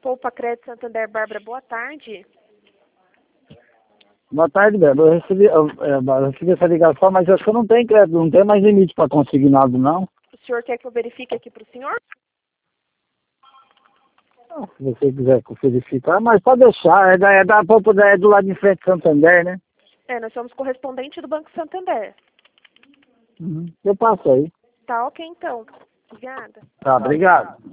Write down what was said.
Poupa Crédito Santander, Bárbara, boa tarde. Boa tarde, Beba. Eu recebi essa ligação, mas acho que eu não tenho crédito, não tem mais limite para conseguir nada, não. O senhor quer que eu verifique aqui para o senhor? Se você quiser verificar, mas pode deixar, é do lado de frente do Santander, né? Nós somos correspondente do Banco Santander. Eu passo aí. Tá ok, então. Obrigada. Tá, obrigado.